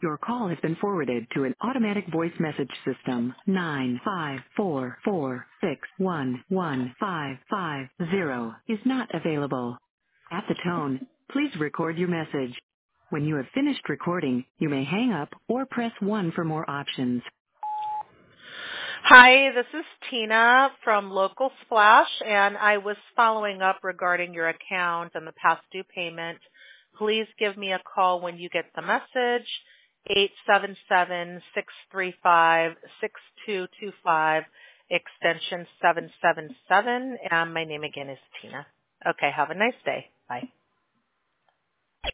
Your call has been forwarded to an automatic voice message system. 95446115550 is not available. At the tone, please record your message. When you have finished recording, you may hang up or press 1 for more options. Hi, this is Tina from Local Splash, and I was following up regarding your account and the past due payment. Please give me a call when you get the message, 877-635-6225, extension 777, and my name again is Tina. Okay, have a nice day. Bye.